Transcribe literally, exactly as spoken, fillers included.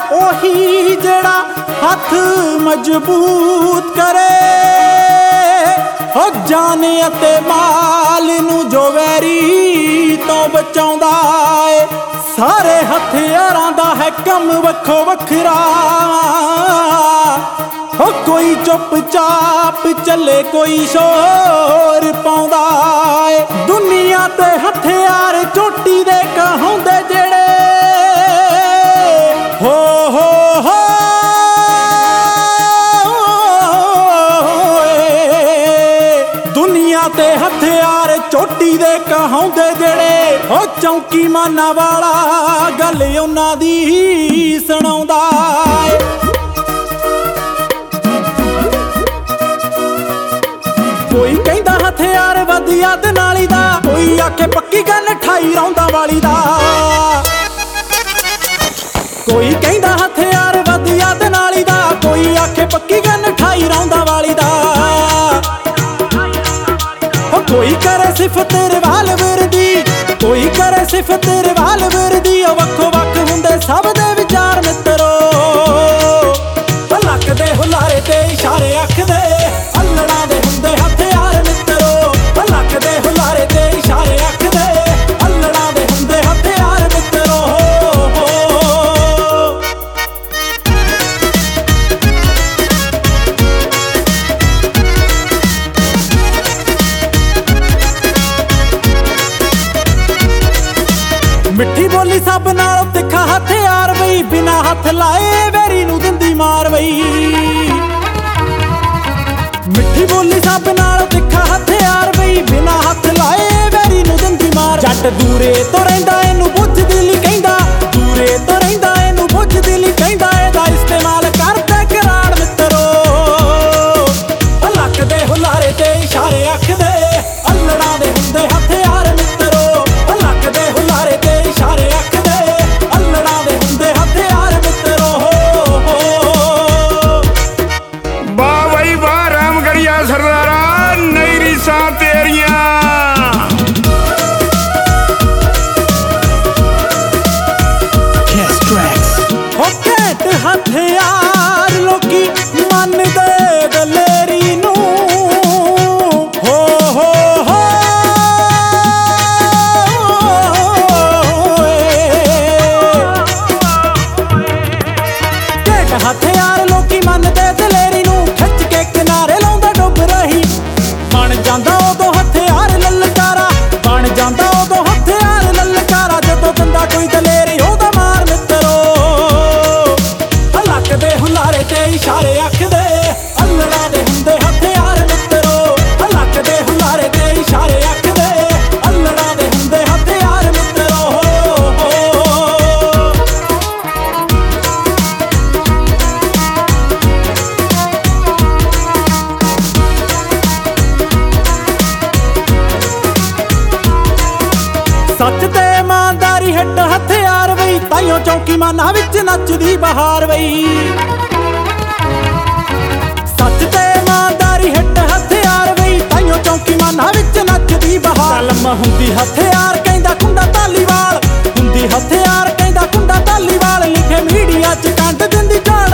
ओही जेड़ा हथ मजबूत करे, हो जाने अते माल नू जो वैरी तो बचाउंदा है। सारे हथियारां दा है कम वखो वखरा, हो कोई चुप चाप चले कोई शोर पाउंदा है। दुनिया ते हथियार चोटी दे कहाउंदे जेड़े, हो हो हो दुनिया ते हथियार चोटी दे कहाउंदे जेड़े, हो चौकी माना वाला गल उन्हां दी सुणाउंदा है। कोई कहंदा हथियार वधिया ते नाली दा, कोई आखे पक्की गल अठाई रौंदा वाली दा। कोई कहंदा हथियार वधिया ते नाली दा, कोई आखे पक्की गल अठाई रौंदा वाली दा। हो कोई करे सिफत रिवाल्वर दी, कोई करे सिफत रिवाल्वर दी। वक्खो वक्ख हुंदे सब दे विचार मित्रो, लक दे हुलारे ते इशारे अख दे अल्लड़ां दे हुंदे हथियार मित्रो। लक दे हुलारे ते इशारे अख दे अल्लड़ां दे हुंदे हथियार मित्रो। मिठी बोली सब नाल तिखा हथियार बई, बिना हथ लाए वैरी नू दिंदी मार बई। मिठी बोली सब नाल तिखा हथियार बई, बिना हथ लाए वैरी नू दिंदी मार। जट दूरे तो रहिंदा इनू बुझदी ली कहंदा, दूरे तो रहिंदा इनू बुझदी ली कहंदा। एदा इस्तेमाल करदा कराड़ मित्रो, लक दे हुलारे ते इशारे अख दे अल्लड़ां दे हुंदे हथियार मित्रो। लक दे हुलारे ते इशारे अख दे अल्लड़ां दे हुंदे हथियार मित्रो। वाह भाई वाह रामगढ़िया सरदारा, नई रीसां तेरियां। हो घैंट हथियार लोकी मनदे दलेरी नू, हो हो हो घैंट हथियार लोकी मनदे दलेरी नू। खिच के किनारे लाउंदा डुब रही, बन जांदा उदों हथियार ललकारा, बन जांदा उदों हथियार ललकारा। जदों दिंदा कोई दलेरी ओहदा मार मित्रो, लक दे हुलारे ते इशारे अख दे अल्लड़ां दे हुंदे हथियार मित्रो। लक दे हुलारे ते इशारे अख दे अल्लड़ां दे हुंदे हथियार मित्रो। सच ते ईमानदारी हिट हथियार बई, ताइयों चौकी माना विच नचदी बहार बई। सच ते ईमानदारी हिट हथियार बई, ताइयों चौकी माना विच नचदी बहार। कलम हुंदी हथियार कहंदा कुंडा धालीवाल, हुंदी हथियार कहंदा कुंडा धालीवाल। लिखे मीडिया च कंड दिंदी जाल